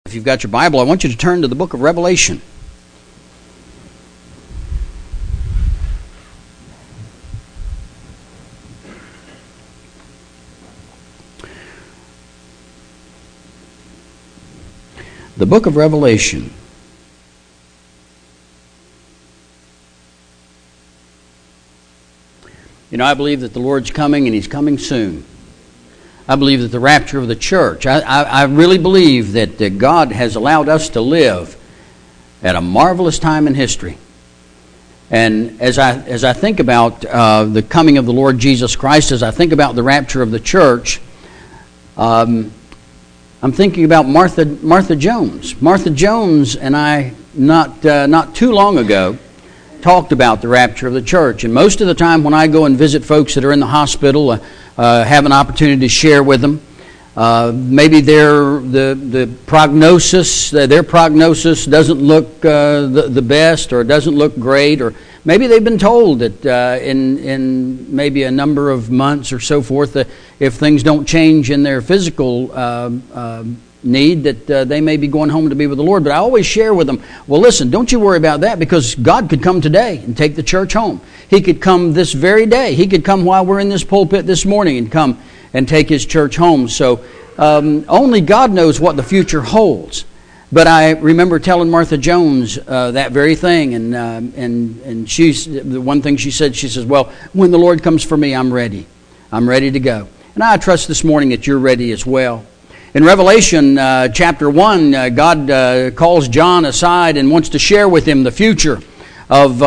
If you've got your Bible, I want you to turn to the book of Revelation. The book of Revelation. You know, I believe that the Lord's coming, and He's coming soon. I believe that the rapture of the church. I really believe that God has allowed us to live at a marvelous time in history. And as I think about the coming of the Lord Jesus Christ, as I think about the rapture of the church, I'm thinking about Martha Jones. Martha Jones and I, not too long ago, talked about the rapture of the church. And most of the time when I go and visit folks that are in the hospital, have an opportunity to share with them. Maybe their prognosis doesn't look the best, or doesn't look great, or maybe they've been told that in maybe a number of months or so forth, if things don't change in their physical need, that they may be going home to be with the Lord. But I always share with them, well, listen, don't you worry about that, because God could come today and take the church home. He could come this very day. He could come while we're in this pulpit this morning and come and take His church home. So only God knows what the future holds. But I remember telling Martha Jones that very thing, and she's the one thing she says, well, when the Lord comes for me, I'm ready. I'm ready to go. And I trust this morning that you're ready as well. In Revelation chapter 1, God calls John aside and wants to share with him the future of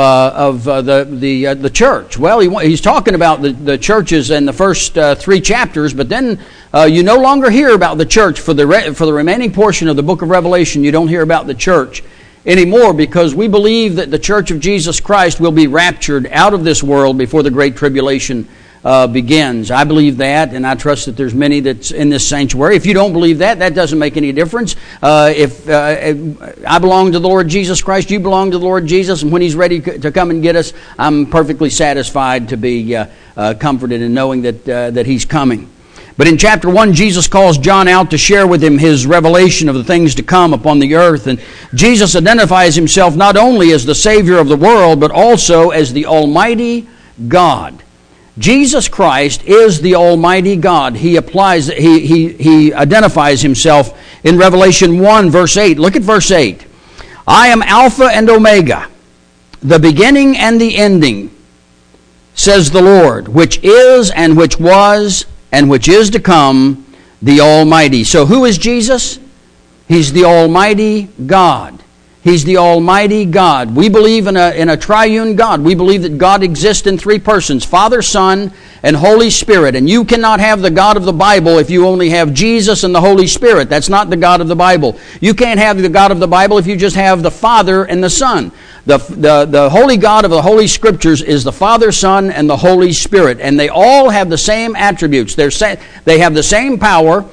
the church. Well, he's talking about the churches in the first 3 chapters, but then you no longer hear about the church for the remaining portion of the book of Revelation. You don't hear about the church anymore, because we believe that the church of Jesus Christ will be raptured out of this world before the Great Tribulation begins. I believe that, and I trust that there's many that's in this sanctuary. If you don't believe that, that doesn't make any difference. If I belong to the Lord Jesus Christ, you belong to the Lord Jesus, and when He's ready to come and get us, I'm perfectly satisfied to be comforted in knowing that He's coming. But in chapter 1, Jesus calls John out to share with him his revelation of the things to come upon the earth. And Jesus identifies Himself not only as the Savior of the world, but also as the Almighty God. Jesus Christ is the Almighty God. He identifies Himself in Revelation 1, verse 8. Look at verse 8. I am Alpha and Omega, the beginning and the ending, says the Lord, which is and which was and which is to come, the Almighty. So who is Jesus? He's the Almighty God. He's the Almighty God. We believe in a triune God. We believe that God exists in 3 persons, Father, Son, and Holy Spirit. And you cannot have the God of the Bible if you only have Jesus and the Holy Spirit. That's not the God of the Bible. You can't have the God of the Bible if you just have the Father and the Son. The Holy God of the Holy Scriptures is the Father, Son, and the Holy Spirit. And they all have the same attributes. They have the same power.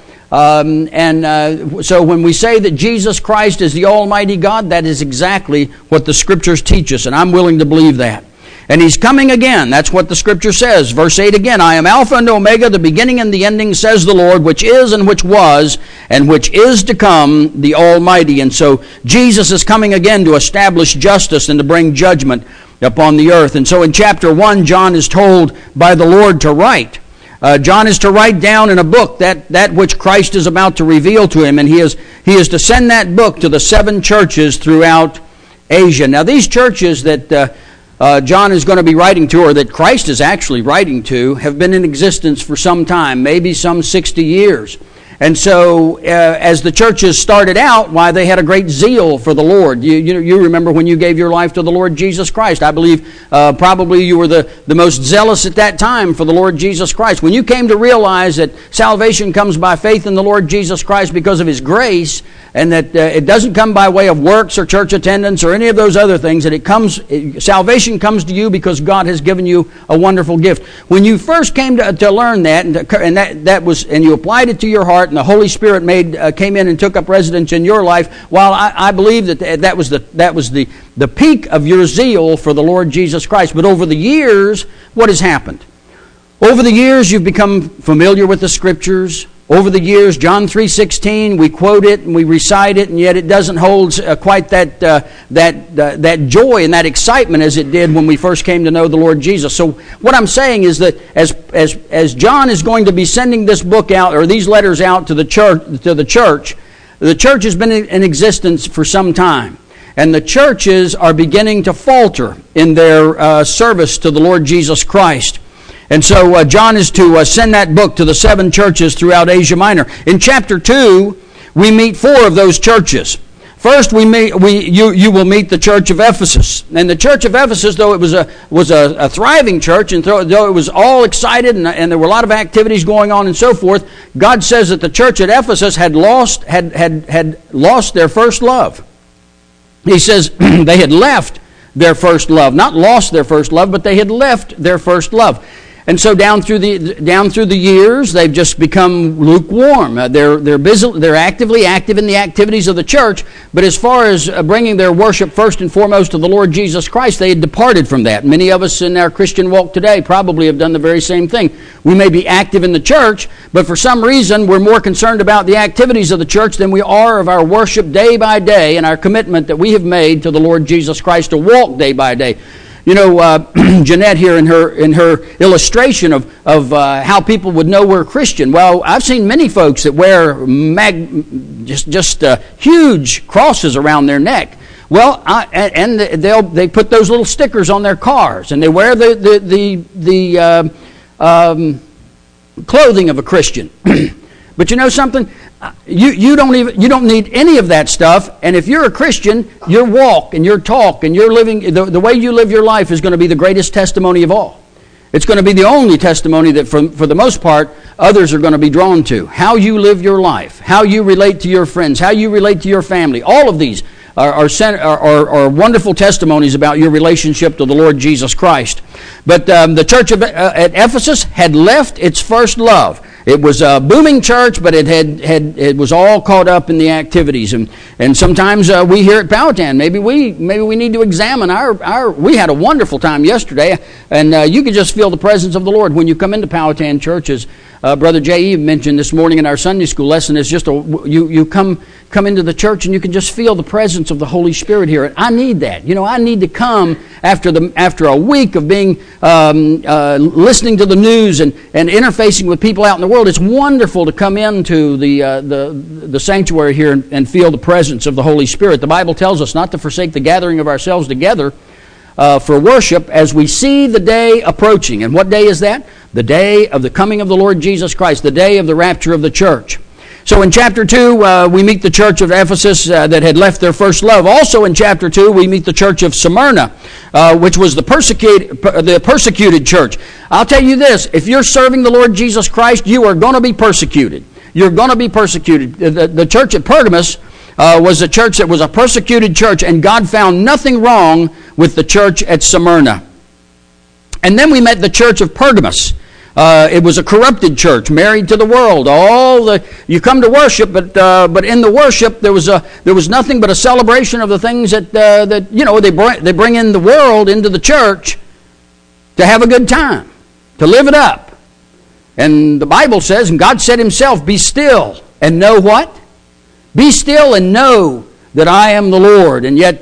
So when we say that Jesus Christ is the Almighty God, that is exactly what the Scriptures teach us, and I'm willing to believe that. And He's coming again. That's what the Scripture says. Verse 8 again, I am Alpha and Omega, the beginning and the ending, says the Lord, which is and which was and which is to come, the Almighty. And so Jesus is coming again to establish justice and to bring judgment upon the earth. And so in chapter 1, John is told by the Lord to write. John is to write down in a book that which Christ is about to reveal to him, and he is to send that book to the 7 churches throughout Asia. Now, these churches that John is going to be writing to, or that Christ is actually writing to, have been in existence for some time, maybe some 60 years. And so, as the churches started out, why, they had a great zeal for the Lord. You remember when you gave your life to the Lord Jesus Christ. I believe probably you were the most zealous at that time for the Lord Jesus Christ. When you came to realize that salvation comes by faith in the Lord Jesus Christ because of His grace, and that it doesn't come by way of works or church attendance or any of those other things, that salvation comes to you because God has given you a wonderful gift. When you first came to learn that, and you applied it to your heart, and the Holy Spirit came in and took up residence in your life, while I believe that was the peak of your zeal for the Lord Jesus Christ. But over the years, what has happened? Over the years, you've become familiar with the Scriptures. over the years. John 3:16, we quote it and we recite it, and yet it doesn't hold quite that joy and that excitement as it did when we first came to know the Lord Jesus. So what I'm saying is that as John is going to be sending this book out, or these letters out to the church has been in existence for some time. And the churches are beginning to falter in their service to the Lord Jesus Christ. And so John is to send that book to the 7 churches throughout Asia Minor. In chapter 2, we meet 4 of those churches. First, you will meet the church of Ephesus. And the church of Ephesus, though it was a thriving church, and though it was all excited and there were a lot of activities going on and so forth, God says that the church at Ephesus had lost their first love. He says they had left their first love. Not lost their first love, but they had left their first love. And so down through the years, they've just become lukewarm. They're actively active in the activities of the church, but as far as bringing their worship first and foremost to the Lord Jesus Christ, they had departed from that. Many of us in our Christian walk today probably have done the very same thing. We may be active in the church, but for some reason we're more concerned about the activities of the church than we are of our worship day by day and our commitment that we have made to the Lord Jesus Christ to walk day by day. You know, Jeanette here in her illustration of how people would know we're Christian. Well, I've seen many folks that wear huge crosses around their neck. Well, they put those little stickers on their cars, and they wear the clothing of a Christian. But you know something? You don't need any of that stuff. And if you're a Christian, your walk and your talk and your living, the way you live your life is going to be the greatest testimony of all. It's going to be the only testimony that, for the most part, others are going to be drawn to. How you live your life, how you relate to your friends, how you relate to your family. All of these are wonderful testimonies about your relationship to the Lord Jesus Christ. But the church at Ephesus had left its first love. It was a booming church, but it was all caught up in the activities, and sometimes we here at Powhatan, maybe we need to examine our. We had a wonderful time yesterday, and you can just feel the presence of the Lord when you come into Powhatan churches. Brother J.E. mentioned this morning in our Sunday school lesson, is just you come into the church and you can just feel the presence of the Holy Spirit here. And I need that. You know, I need to come after a week of being listening to the news and interfacing with people out in the world. It's wonderful to come into the sanctuary here and feel the presence of the Holy Spirit. The Bible tells us not to forsake the gathering of ourselves together for worship as we see the day approaching. And what day is that? The day of the coming of the Lord Jesus Christ, the day of the rapture of the church. So in chapter 2, we meet the church of Ephesus that had left their first love. Also in chapter 2, we meet the church of Smyrna, which was the persecuted church. I'll tell you this, if you're serving the Lord Jesus Christ, you are going to be persecuted. You're going to be persecuted. The church at Pergamos was a church that was a persecuted church, and God found nothing wrong with the church at Smyrna. And then we met the church of Pergamos. It was a corrupted church, married to the world. You come to worship, but in the worship there was nothing but a celebration of the things that they bring in the world into the church to have a good time, to live it up. And the Bible says, and God said Himself, "Be still and know what? Be still and know that I am the Lord." And yet,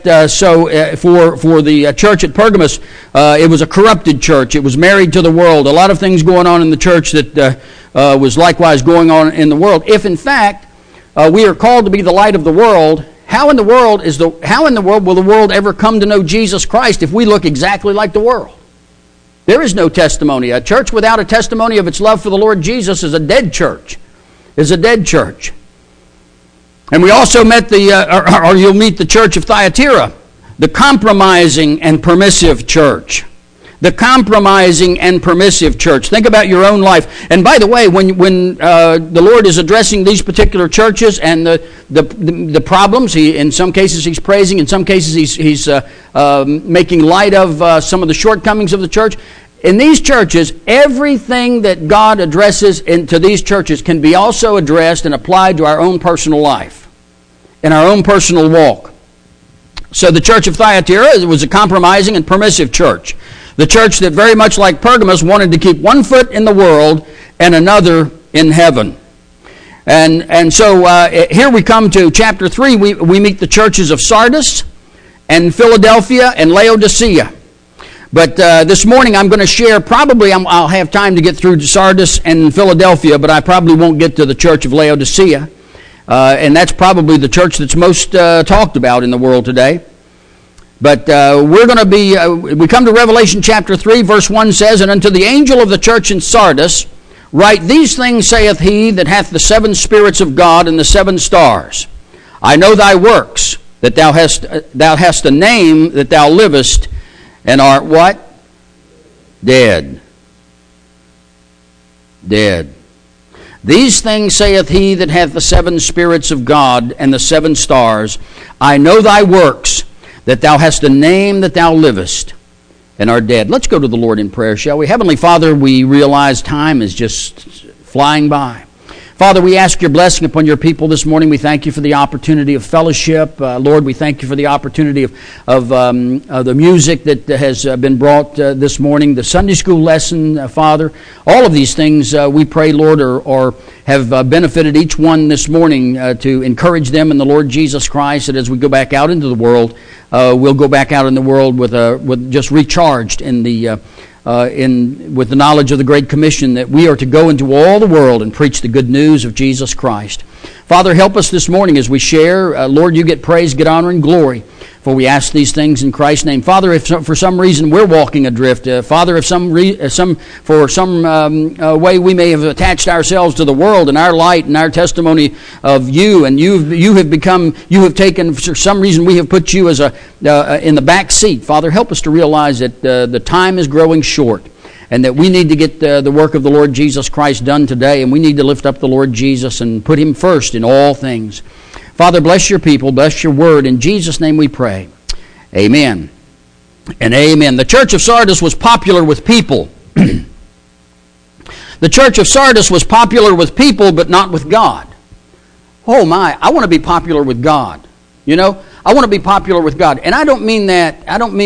for the church at Pergamos, it was a corrupted church. It was married to the world. A lot of things going on in the church that was likewise going on in the world. If in fact we are called to be the light of the world, how in the world will the world ever come to know Jesus Christ if we look exactly like the world? There is no testimony. A church without a testimony of its love for the Lord Jesus is a dead church. Is a dead church. And we also met you'll meet the church of Thyatira, the compromising and permissive church. The compromising and permissive church. Think about your own life. And by the way, when the Lord is addressing these particular churches and the problems, in some cases He's praising, in some cases He's making light of some of the shortcomings of the church. In these churches, everything that God addresses into these churches can be also addressed and applied to our own personal life, in our own personal walk. So the church of Thyatira was a compromising and permissive church. The church that very much like Pergamos wanted to keep one foot in the world and another in heaven. And so here we come to chapter 3. We meet the churches of Sardis and Philadelphia and Laodicea. But this morning I'm going to share, probably I'll have time to get through Sardis and Philadelphia, but I probably won't get to the church of Laodicea. And that's probably the church that's most talked about in the world today. But we're going to be, we come to Revelation chapter 3, verse 1 says, "And unto the angel of the church in Sardis write, These things saith he that hath the 7 spirits of God and the 7 stars. I know thy works, that thou hast a name, that thou livest, and art" what? Dead. Dead. "These things saith he that hath the 7 spirits of God and the 7 stars. I know thy works, that thou hast a name, that thou livest, and art dead." Let's go to the Lord in prayer, shall we? Heavenly Father, we realize time is just flying by. Father, we ask your blessing upon your people this morning. We thank you for the opportunity of fellowship. Lord, we thank you for the opportunity of the music that has been brought this morning, the Sunday school lesson, Father. All of these things, we pray, Lord, or have benefited each one this morning to encourage them in the Lord Jesus Christ, that as we go back out into the world, we'll go back out in the world with just recharged in the with the knowledge of the Great Commission, that we are to go into all the world and preach the good news of Jesus Christ. Father, help us this morning as we share. Lord, you get praise, get honor, and glory. For we ask these things in Christ's name. Father, if for some reason we're walking adrift, Father, if for some way we may have attached ourselves to the world and our light and our testimony of you, and you have taken, for some reason we have put you as in the back seat. Father, help us to realize that the time is growing short, and that we need to get the work of the Lord Jesus Christ done today, and we need to lift up the Lord Jesus and put him first in all things. Father, bless your people, bless your word. In Jesus' name we pray. Amen and amen. The church of Sardis was popular with people. The church of Sardis was popular with people, but not with God. Oh my, I want to be popular with God. You know, I want to be popular with God, and I don't mean that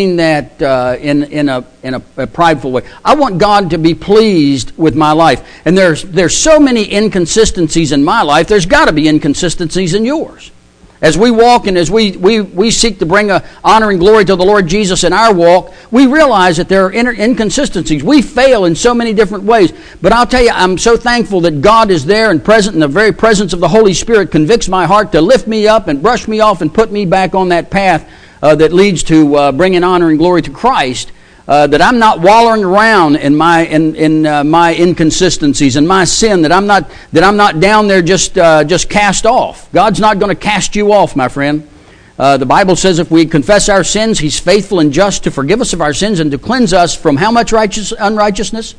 in a prideful way. I want God to be pleased with my life, and there's so many inconsistencies in my life. There's got to be inconsistencies in yours. As we walk and as we seek to bring honor and glory to the Lord Jesus in our walk, we realize that there are inconsistencies. We fail in so many different ways. But I'll tell you, I'm so thankful that God is there and present, and the very presence of the Holy Spirit convicts my heart to lift me up and brush me off and put me back on that path that leads to bringing honor and glory to Christ. That I'm not wallowing around in my inconsistencies and my sin. That I'm not down there just cast off. God's not going to cast you off, my friend. The Bible says if we confess our sins, He's faithful and just to forgive us of our sins and to cleanse us from how much unrighteousness?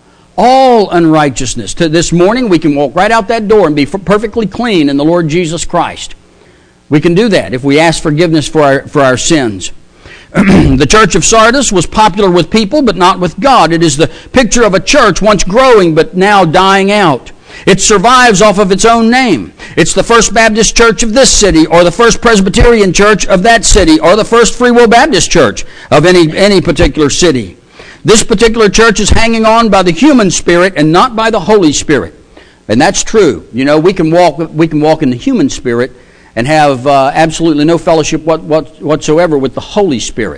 All unrighteousness. To this morning, we can walk right out that door and be perfectly clean in the Lord Jesus Christ. We can do that if we ask forgiveness for our sins. The church of Sardis was popular with people, but not with God. It is the picture of a church once growing, but now dying out. It survives off of its own name. It's the First Baptist Church of this city, or the First Presbyterian Church of that city, or the First Free Will Baptist Church of any particular city. This particular church is hanging on by the human spirit and not by the Holy Spirit. And that's true. You know, we can walk in the human spirit and have absolutely no fellowship whatsoever with the Holy Spirit.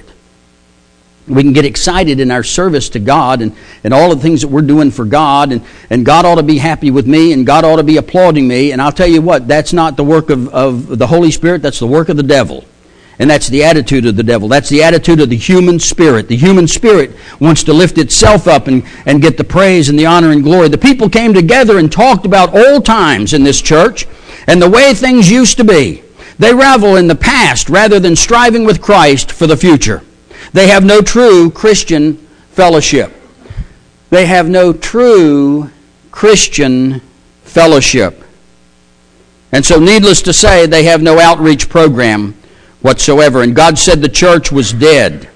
We can get excited in our service to God and all the things that we're doing for God, and God ought to be happy with me, and God ought to be applauding me. And I'll tell you what, that's not the work of the Holy Spirit, that's the work of the devil. And that's the attitude of the devil. That's the attitude of the human spirit. The human spirit wants to lift itself up and get the praise and the honor and glory. The people came together and talked about old times in this church and the way things used to be. They revel in the past rather than striving with Christ for the future. They have no true Christian fellowship. They have no true Christian fellowship. And so needless to say, they have no outreach program whatsoever. And God said the church was dead.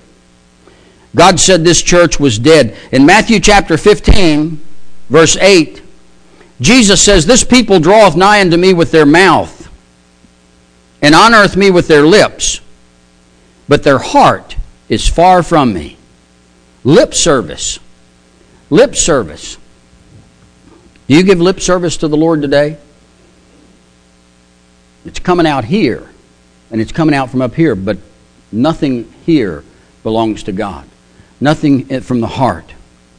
God said this church was dead. In Matthew chapter 15, verse 8, Jesus says, "This people draweth nigh unto me with their mouth, and honoreth me with their lips, but their heart is far from me." Lip service. Lip service. Do you give lip service to the Lord today? It's coming out here, and it's coming out from up here, but nothing here belongs to God. Nothing from the heart.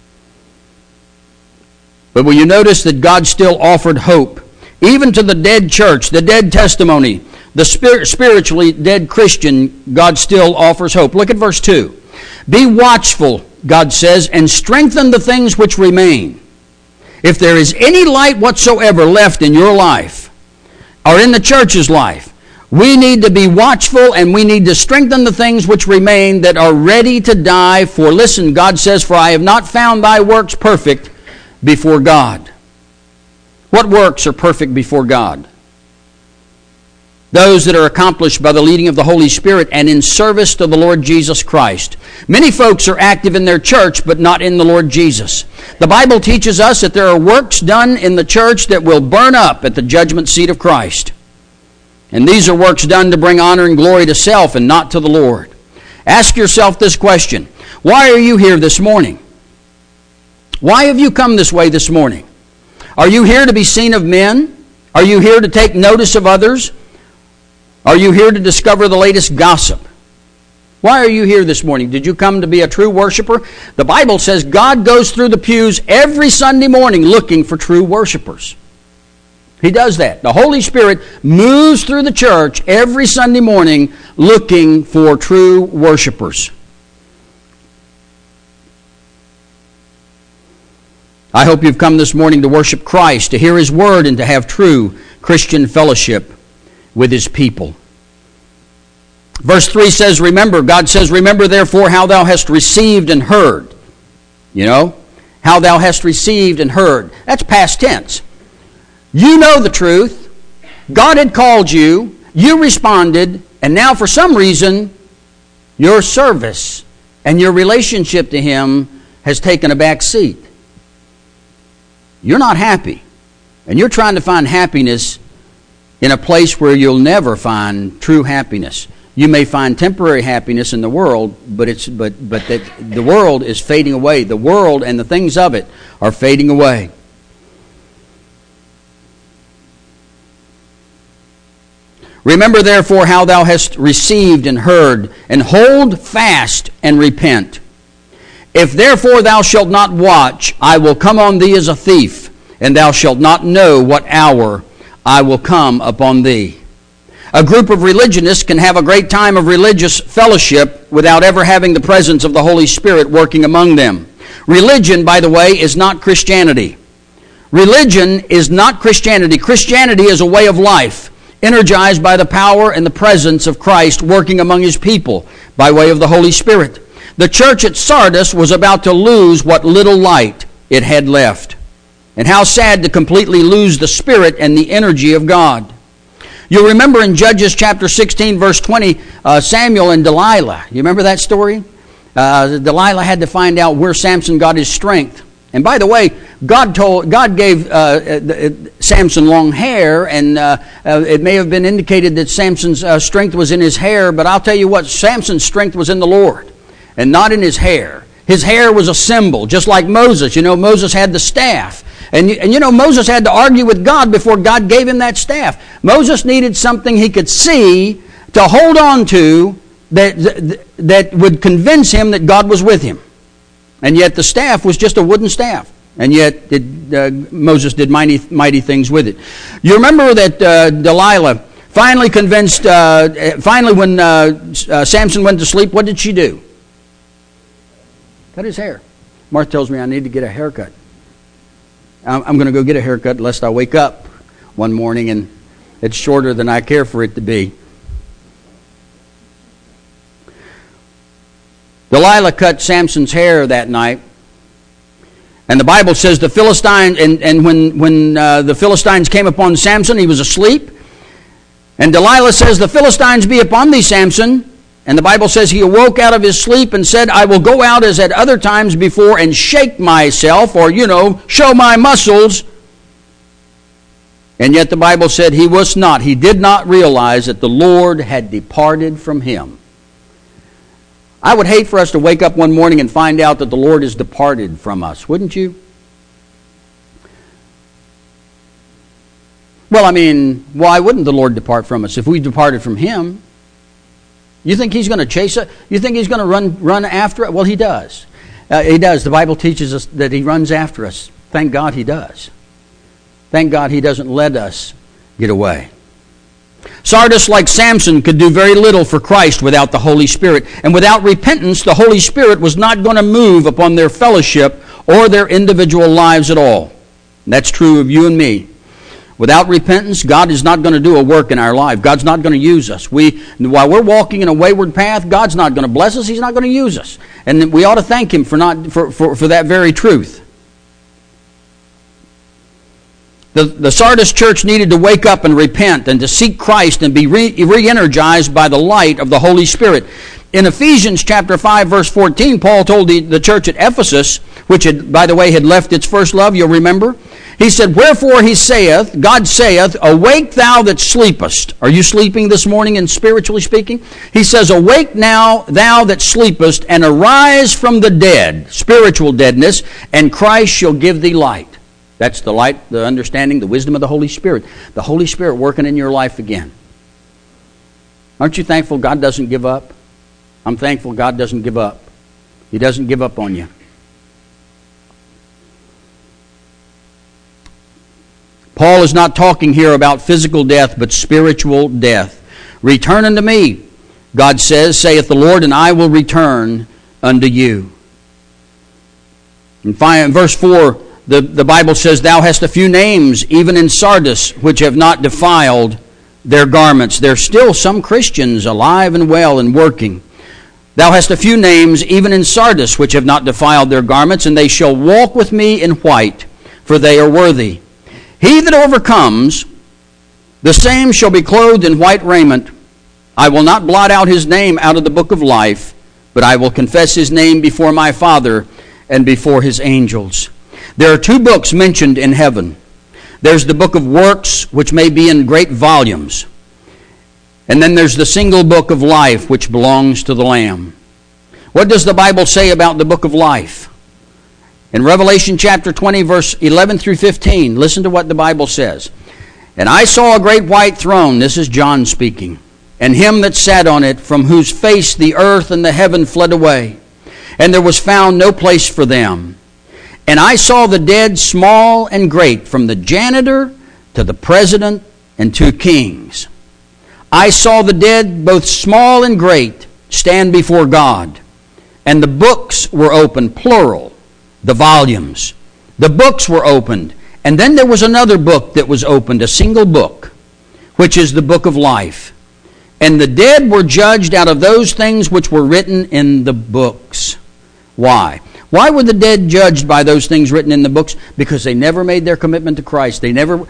But will you notice that God still offered hope, even to the dead church, the dead testimony, the spiritually dead Christian? God still offers hope. Look at verse 2. Be watchful, God says, and strengthen the things which remain. If there is any light whatsoever left in your life, or in the church's life, we need to be watchful, and we need to strengthen the things which remain that are ready to die. For listen, God says, for I have not found thy works perfect before God. What works are perfect before God? Those that are accomplished by the leading of the Holy Spirit and in service to the Lord Jesus Christ. Many folks are active in their church, but not in the Lord Jesus. The Bible teaches us that there are works done in the church that will burn up at the judgment seat of Christ. And these are works done to bring honor and glory to self and not to the Lord. Ask yourself this question. Why are you here this morning? Why have you come this way this morning? Are you here to be seen of men? Are you here to take notice of others? Are you here to discover the latest gossip? Why are you here this morning? Did you come to be a true worshiper? The Bible says God goes through the pews every Sunday morning looking for true worshipers. He does that. The Holy Spirit moves through the church every Sunday morning looking for true worshipers. I hope you've come this morning to worship Christ, to hear His Word, and to have true Christian fellowship with His people. Verse 3 says, remember, God says, remember therefore how thou hast received and heard. You know, how thou hast received and heard. That's past tense. You know the truth. God had called you. You responded. And now for some reason, your service and your relationship to Him has taken a back seat. You're not happy. And you're trying to find happiness in a place where you'll never find true happiness. You may find temporary happiness in the world, but the world is fading away. The world and the things of it are fading away. Remember therefore how thou hast received and heard, and hold fast and repent. If therefore thou shalt not watch, I will come on thee as a thief, and thou shalt not know what hour I will come upon thee. A group of religionists can have a great time of religious fellowship without ever having the presence of the Holy Spirit working among them. Religion, by the way, is not Christianity. Religion is not Christianity. Christianity is a way of life, energized by the power and the presence of Christ working among His people by way of the Holy Spirit. The church at Sardis was about to lose what little light it had left. And how sad to completely lose the Spirit and the energy of God. You'll remember in Judges chapter 16, verse 20, Samuel and Delilah. You remember that story? Delilah had to find out where Samson got his strength. And by the way, God gave Samson long hair, and it may have been indicated that Samson's strength was in his hair, but I'll tell you what, Samson's strength was in the Lord and not in his hair. His hair was a symbol, just like Moses. You know, Moses had the staff. And you know, Moses had to argue with God before God gave him that staff. Moses needed something he could see to hold on to that would convince him that God was with him. And yet the staff was just a wooden staff. And yet Moses did mighty things with it. You remember that Delilah finally convinced, when Samson went to sleep, what did she do? Cut his hair. Martha tells me I need to get a haircut. I'm going to go get a haircut lest I wake up one morning and it's shorter than I care for it to be. Delilah cut Samson's hair that night. And the Bible says the Philistines, and when the Philistines came upon Samson, he was asleep. And Delilah says, the Philistines be upon thee, Samson. And the Bible says he awoke out of his sleep and said, I will go out as at other times before and shake myself, or, show my muscles. And yet the Bible said he was not. He did not realize that the Lord had departed from him. I would hate for us to wake up one morning and find out that the Lord has departed from us, wouldn't you? Well, I mean, why wouldn't the Lord depart from us if we departed from Him? You think He's going to chase us? You think He's going to run after us? Well, He does. He does. The Bible teaches us that He runs after us. Thank God He does. Thank God He doesn't let us get away. Sardis, like Samson, could do very little for Christ without the Holy Spirit. And without repentance, the Holy Spirit was not going to move upon their fellowship or their individual lives at all. And that's true of you and me. Without repentance, God is not going to do a work in our life. God's not going to use us. While we're walking in a wayward path, God's not going to bless us. He's not going to use us. And we ought to thank Him for that very truth. The Sardis church needed to wake up and repent and to seek Christ and be re-energized by the light of the Holy Spirit. In Ephesians chapter 5, verse 14, Paul told the church at Ephesus, which had, by the way, had left its first love, you'll remember. He said, wherefore he saith, God saith, awake thou that sleepest. Are you sleeping this morning, and spiritually speaking? He says, awake now thou that sleepest, and arise from the dead, spiritual deadness, and Christ shall give thee light. That's the light, the understanding, the wisdom of the Holy Spirit. The Holy Spirit working in your life again. Aren't you thankful God doesn't give up? I'm thankful God doesn't give up. He doesn't give up on you. Paul is not talking here about physical death, but spiritual death. Return unto me, God says, saith the Lord, and I will return unto you. And in verse 4, the Bible says, thou hast a few names, even in Sardis, which have not defiled their garments. There's still some Christians alive and well and working. Thou hast a few names, even in Sardis, which have not defiled their garments, and they shall walk with me in white, for they are worthy. He that overcomes, the same shall be clothed in white raiment. I will not blot out his name out of the book of life, but I will confess his name before my Father and before his angels. There are two books mentioned in heaven. There's the book of works, which may be in great volumes. And then there's the single book of life, which belongs to the Lamb. What does the Bible say about the book of life? In Revelation chapter 20, verse 11 through 15, listen to what the Bible says. And I saw a great white throne, this is John speaking, and him that sat on it, from whose face the earth and the heaven fled away, and there was found no place for them. And I saw the dead, small and great, from the janitor to the president and to kings. I saw the dead, both small and great, stand before God. And the books were opened, plural, the volumes. The books were opened. And then there was another book that was opened, a single book, which is the book of life. And the dead were judged out of those things which were written in the books. Why? Why were the dead judged by those things written in the books? Because they never made their commitment to Christ. They never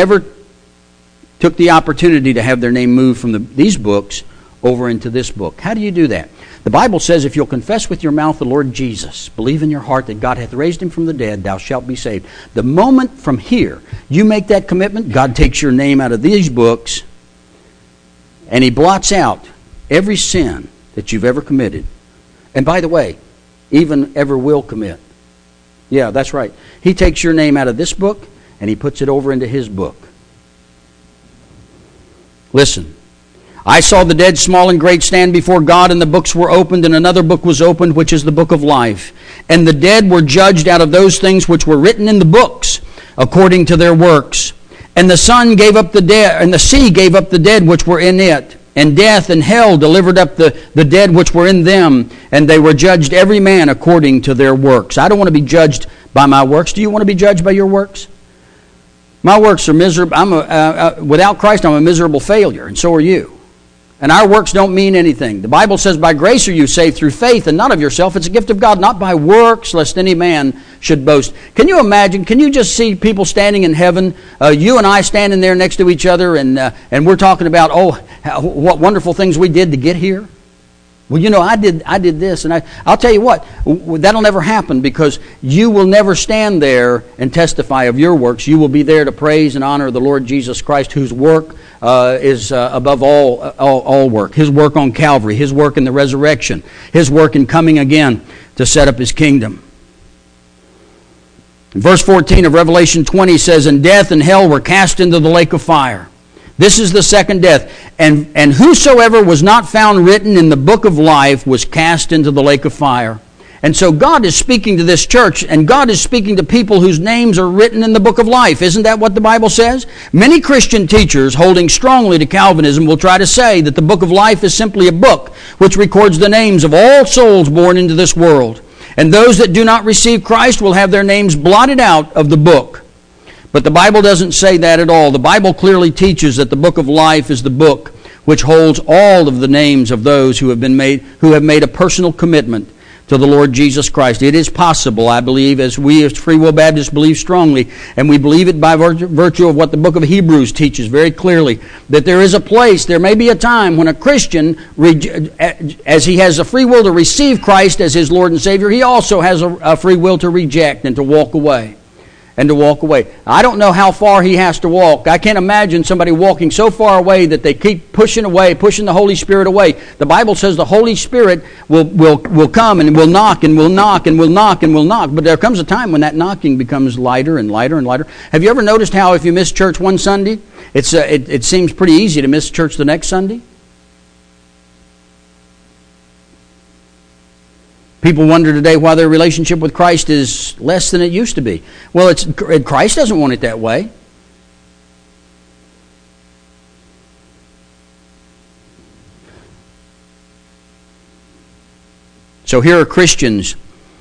took the opportunity to have their name moved from these books over into this book. How do you do that? The Bible says, if you'll confess with your mouth the Lord Jesus, believe in your heart that God hath raised him from the dead, thou shalt be saved. The moment from here you make that commitment, God takes your name out of these books and he blots out every sin that you've ever committed. And by the way, even ever will commit. Yeah, that's right. He takes your name out of this book and he puts it over into his book. Listen. I saw the dead, small and great, stand before God, and the books were opened, and another book was opened, which is the book of life. And the dead were judged out of those things which were written in the books, according to their works. And the sun gave up the dead, and the sea gave up the dead which were in it. And death and hell delivered up the dead which were in them, and they were judged every man according to their works. I don't want to be judged by my works. Do you want to be judged by your works? My works are miserable. Without Christ, I'm a miserable failure, and so are you. And our works don't mean anything. The Bible says, by grace are you saved through faith, and not of yourself. It's a gift of God, not by works, lest any man should boast. Can you imagine? Can you just see people standing in heaven, you and I standing there next to each other, and we're talking about, what wonderful things we did to get here? Well, you know, I did this, and I'll tell you what, that'll never happen, because you will never stand there and testify of your works. You will be there to praise and honor the Lord Jesus Christ, whose work is above all work. His work on Calvary, his work in the resurrection, his work in coming again to set up his kingdom. Verse 14 of Revelation 20 says, "And death and hell were cast into the lake of fire." This is the second death. "And whosoever was not found written in the book of life was cast into the lake of fire." And so God is speaking to this church, and God is speaking to people whose names are written in the book of life. Isn't that what the Bible says? Many Christian teachers holding strongly to Calvinism will try to say that the book of life is simply a book which records the names of all souls born into this world. And those that do not receive Christ will have their names blotted out of the book. But the Bible doesn't say that at all. The Bible clearly teaches that the book of life is the book which holds all of the names of those who have made a personal commitment to the Lord Jesus Christ. It is possible, I believe, as we as Free Will Baptists believe strongly, and we believe it by virtue of what the book of Hebrews teaches very clearly, that there is a place, there may be a time when a Christian, as he has a free will to receive Christ as his Lord and Savior, he also has a free will to reject and to walk away. I don't know how far he has to walk. I can't imagine somebody walking so far away that they keep pushing the Holy Spirit away. The Bible says the Holy Spirit will come and will knock and will knock and will knock and will knock. But there comes a time when that knocking becomes lighter and lighter and lighter. Have you ever noticed how if you miss church one Sunday, it seems pretty easy to miss church the next Sunday? People wonder today why their relationship with Christ is less than it used to be. Well, Christ doesn't want it that way. So here are Christians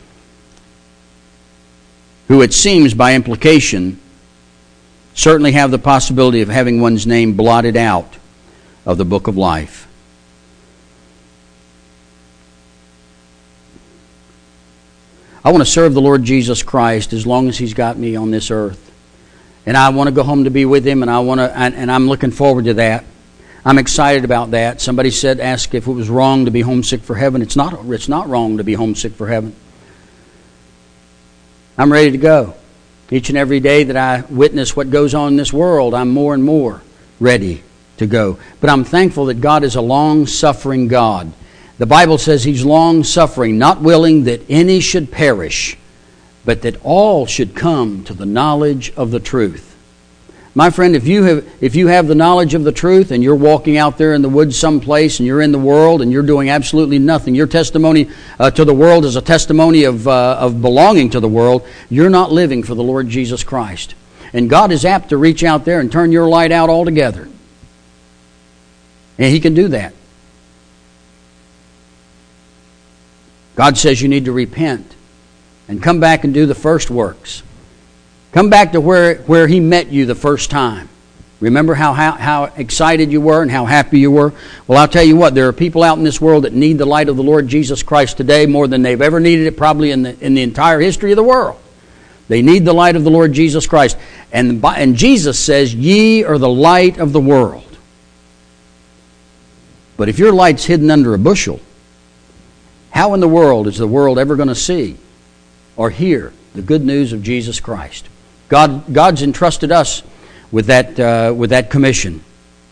who, it seems by implication, certainly have the possibility of having one's name blotted out of the book of life. I want to serve the Lord Jesus Christ as long as He's got me on this earth. And I want to go home to be with Him, and I'm looking forward to that. I'm excited about that. Somebody asked if it was wrong to be homesick for heaven. It's not wrong to be homesick for heaven. I'm ready to go. Each and every day that I witness what goes on in this world, I'm more and more ready to go. But I'm thankful that God is a long-suffering God. The Bible says He's long-suffering, not willing that any should perish, but that all should come to the knowledge of the truth. My friend, if you have the knowledge of the truth and you're walking out there in the woods someplace and you're in the world and you're doing absolutely nothing, your testimony to the world is a testimony of belonging to the world, you're not living for the Lord Jesus Christ. And God is apt to reach out there and turn your light out altogether. And He can do that. God says you need to repent and come back and do the first works. Come back to where He met you the first time. Remember how excited you were and how happy you were? Well, I'll tell you what, there are people out in this world that need the light of the Lord Jesus Christ today more than they've ever needed it probably in the entire history of the world. They need the light of the Lord Jesus Christ. And Jesus says, "Ye are the light of the world." But if your light's hidden under a bushel, how in the world is the world ever going to see or hear the good news of Jesus Christ? God's entrusted us with that commission.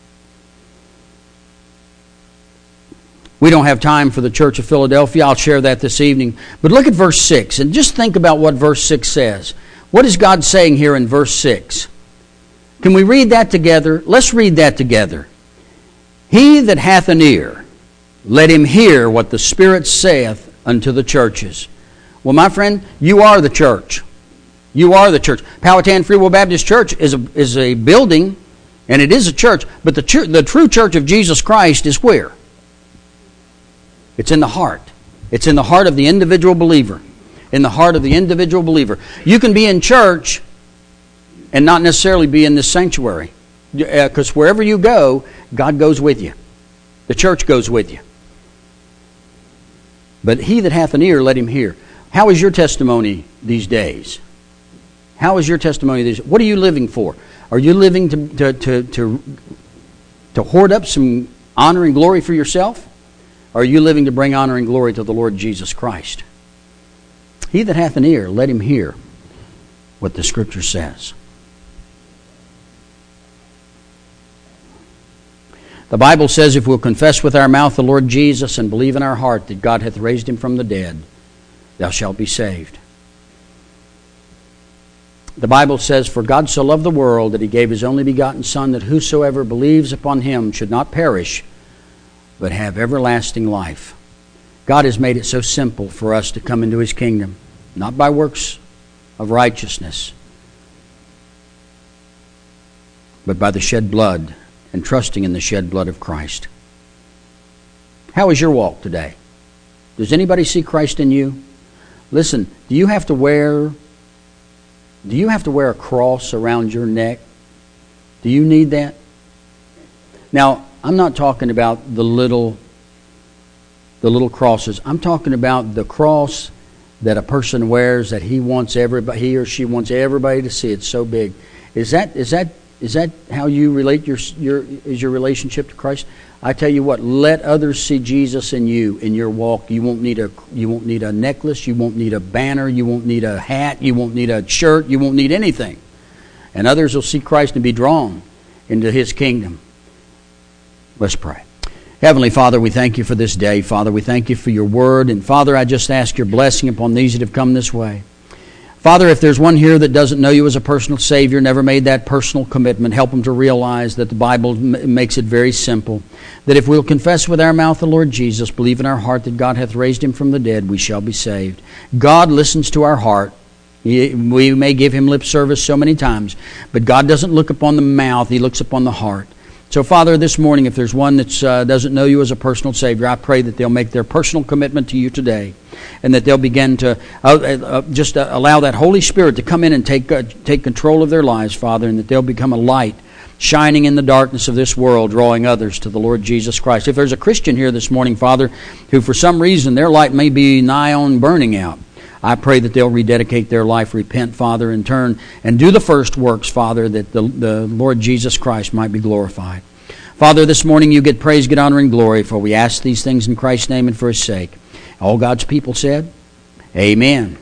We don't have time for the Church of Philadelphia. I'll share that this evening. But look at verse 6 and just think about what verse 6 says. What is God saying here in verse 6? Can we read that together? Let's read that together. "He that hath an ear, let him hear what the Spirit saith unto the churches." Well, my friend, you are the church. You are the church. Powhatan Free Will Baptist Church is a building, and it is a church, but the true church of Jesus Christ is where? It's in the heart. It's in the heart of the individual believer. In the heart of the individual believer. You can be in church and not necessarily be in this sanctuary. Because wherever you go, God goes with you. The church goes with you. But he that hath an ear, let him hear. How is your testimony these days? How is your testimony these days? What are you living for? Are you living to hoard up some honor and glory for yourself? Or are you living to bring honor and glory to the Lord Jesus Christ? He that hath an ear, let him hear what the Scripture says. The Bible says if we'll confess with our mouth the Lord Jesus and believe in our heart that God hath raised him from the dead, thou shalt be saved. The Bible says, "For God so loved the world that He gave His only begotten Son, that whosoever believes upon Him should not perish, but have everlasting life." God has made it so simple for us to come into His kingdom, not by works of righteousness, but by the shed blood and trusting in the shed blood of Christ. How is your walk today? Does anybody see Christ in you? Listen, do you have to wear a cross around your neck? Do you need that? Now, I'm not talking about the little crosses. I'm talking about the cross that a person wears that he or she wants everybody to see. It's so big. Is that how you relate is your relationship to Christ? I tell you what, let others see Jesus in you, in your walk. You won't need a necklace, you won't need a banner, you won't need a hat, you won't need a shirt, you won't need anything. And others will see Christ and be drawn into His kingdom. Let's pray. Heavenly Father, we thank You for this day. Father, we thank You for Your word. And Father, I just ask Your blessing upon these that have come this way. Father, if there's one here that doesn't know You as a personal Savior, never made that personal commitment, help them to realize that the Bible makes it very simple. That if we'll confess with our mouth the Lord Jesus, believe in our heart that God hath raised Him from the dead, we shall be saved. God listens to our heart. We may give Him lip service so many times, but God doesn't look upon the mouth, He looks upon the heart. So, Father, this morning, if there's one that doesn't know You as a personal Savior, I pray that they'll make their personal commitment to You today, and that they'll begin to just allow that Holy Spirit to come in and take control of their lives, Father, and that they'll become a light shining in the darkness of this world, drawing others to the Lord Jesus Christ. If there's a Christian here this morning, Father, who for some reason their light may be nigh on burning out, I pray that they'll rededicate their life, repent, Father, and turn and do the first works, Father, that the Lord Jesus Christ might be glorified. Father, this morning You get praise, get honor, and glory, for we ask these things in Christ's name and for His sake. All God's people said, Amen.